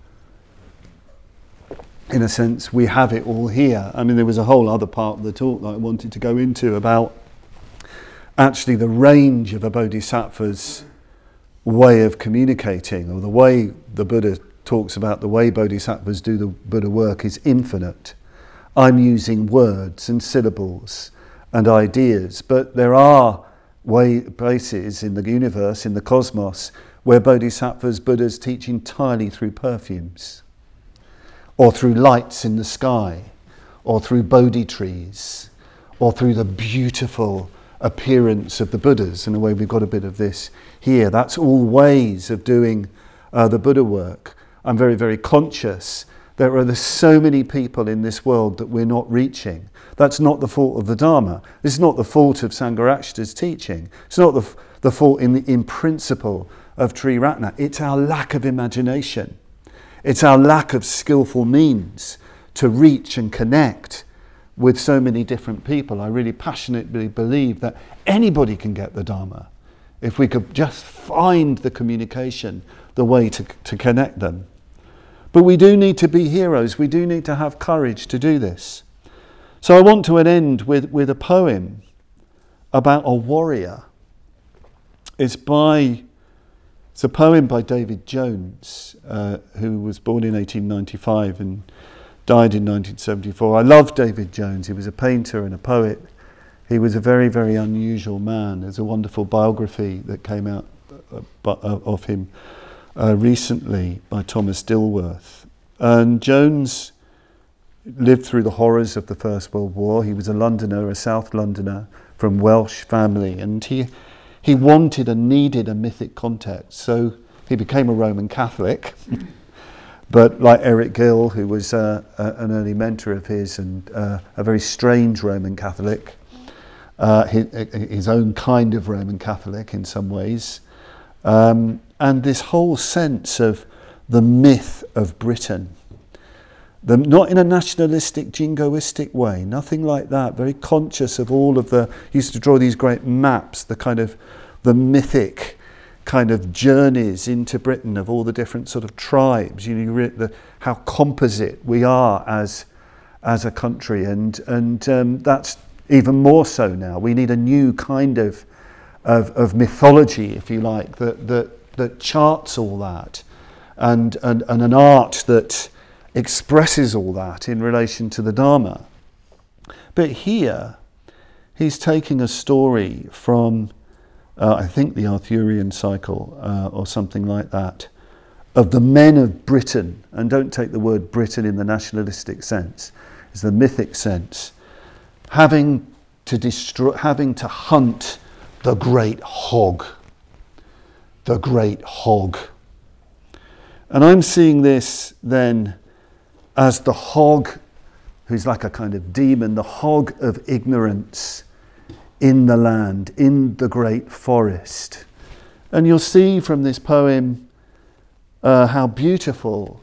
[SPEAKER 1] In a sense, we have it all here. I mean, there was a whole other part of the talk that I wanted to go into about actually the range of a bodhisattva's way of communicating, or the way the Buddha talks about the way bodhisattvas do the Buddha work is infinite. I'm using words and syllables and ideas, but there are places in the universe, in the cosmos, where bodhisattvas, Buddhas teach entirely through perfumes, or through lights in the sky, or through Bodhi trees, or through the beautiful appearance of the Buddhas. In a way, we've got a bit of this here. That's all ways of doing the Buddha work. I'm very, very conscious There's so many people in this world that we're not reaching. That's not the fault of the Dharma. This is not the fault of Sangharakshita's teaching. It's not the fault in principle of Triratna. It's our lack of imagination. It's our lack of skillful means to reach and connect with so many different people. I really passionately believe that anybody can get the Dharma if we could just find the communication, the way to connect them. But we do need to be heroes. We do need to have courage to do this. So I want to end with a poem about a warrior. It's a poem by David Jones, who was born in 1895 and died in 1974. I love David Jones. He was a painter and a poet. He was a very, very unusual man. There's a wonderful biography that came out of him recently by Thomas Dilworth. And Jones lived through the horrors of the First World War. He was a Londoner, a South Londoner from Welsh family, and he wanted and needed a mythic context. So he became a Roman Catholic, but like Eric Gill, who was an early mentor of his and a very strange Roman Catholic, his own kind of Roman Catholic in some ways, and this whole sense of the myth of Britain, not in a nationalistic, jingoistic way, nothing like that, very conscious of all of he used to draw these great maps, the mythic kind of journeys into Britain of all the different sort of tribes, how composite we are as a country, and that's even more so now. We need a new kind of mythology, if you like, that charts all that, and an art that expresses all that in relation to the Dharma. But here, he's taking a story from, I think, the Arthurian cycle or something like that, of the men of Britain, and don't take the word Britain in the nationalistic sense, it's the mythic sense, having to hunt the great hog. The great hog. And I'm seeing this then as the hog, who's like a kind of demon, the hog of ignorance in the land, in the great forest. And you'll see from this poem how beautiful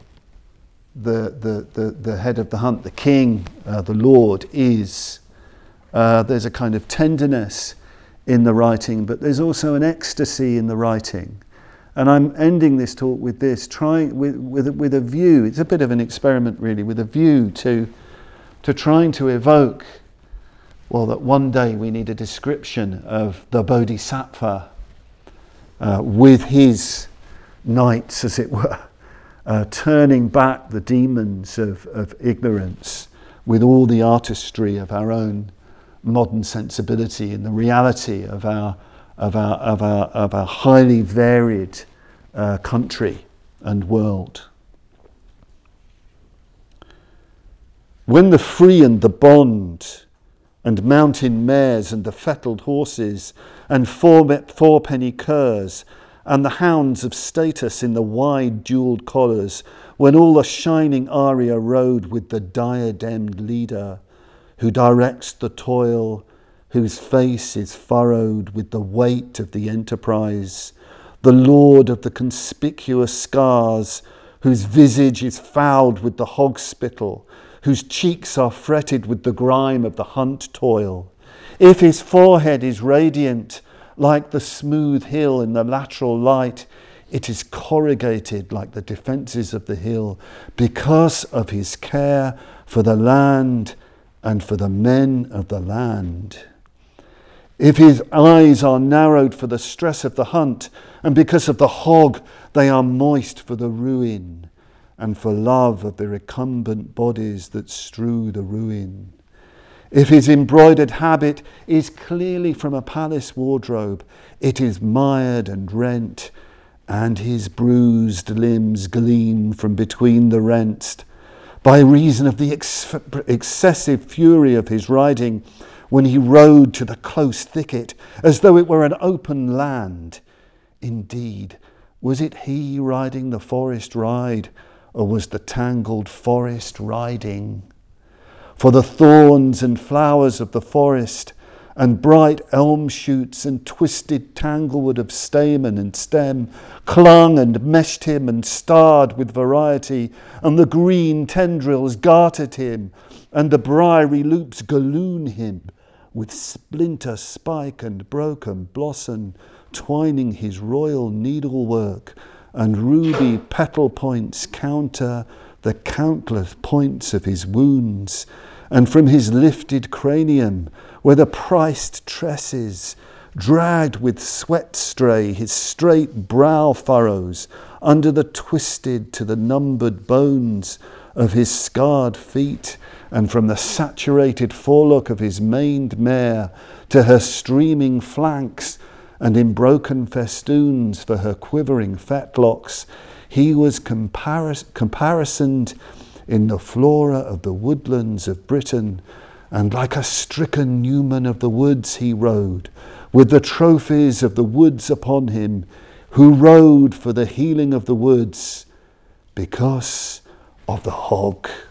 [SPEAKER 1] the head of the hunt, the king, the Lord, is. There's a kind of tenderness in the writing, but there's also an ecstasy in the writing. And I'm ending this talk with this, trying with a view, it's a bit of an experiment really, with a view to trying to evoke, well, that one day we need a description of the Bodhisattva with his knights, as it were, turning back the demons of ignorance with all the artistry of our own modern sensibility and the reality of our highly varied country and world. When the free and the bond, and mountain mares and the fettled horses, and fourpenny curs, and the hounds of status in the wide jewelled collars, when all the shining aria rode with the diademed leader, who directs the toil, whose face is furrowed with the weight of the enterprise, the lord of the conspicuous scars, whose visage is fouled with the hog spittle, whose cheeks are fretted with the grime of the hunt toil. If his forehead is radiant like the smooth hill in the lateral light, it is corrugated like the defences of the hill because of his care for the land and for the men of the land. If his eyes are narrowed for the stress of the hunt, and because of the hog they are moist for the ruin, and for love of the recumbent bodies that strew the ruin. If his embroidered habit is clearly from a palace wardrobe, it is mired and rent, and his bruised limbs gleam from between the rents, by reason of the excessive fury of his riding, when he rode to the close thicket, as though it were an open land. Indeed, was it he riding the forest ride, or was the tangled forest riding? For the thorns and flowers of the forest, and bright elm shoots and twisted tanglewood of stamen and stem clung and meshed him and starred with variety, and the green tendrils gartered him, and the briary loops galloon him, with splinter spike and broken blossom twining his royal needlework, and ruby petal points counter the countless points of his wounds, and from his lifted cranium, where the priced tresses dragged with sweat stray his straight brow furrows, under the twisted to the numbered bones of his scarred feet, and from the saturated forelock of his maned mare to her streaming flanks, and in broken festoons for her quivering fetlocks, he was comparisoned in the flora of the woodlands of Britain, and like a stricken Newman of the woods he rode, with the trophies of the woods upon him, who rode for the healing of the woods because of the hog.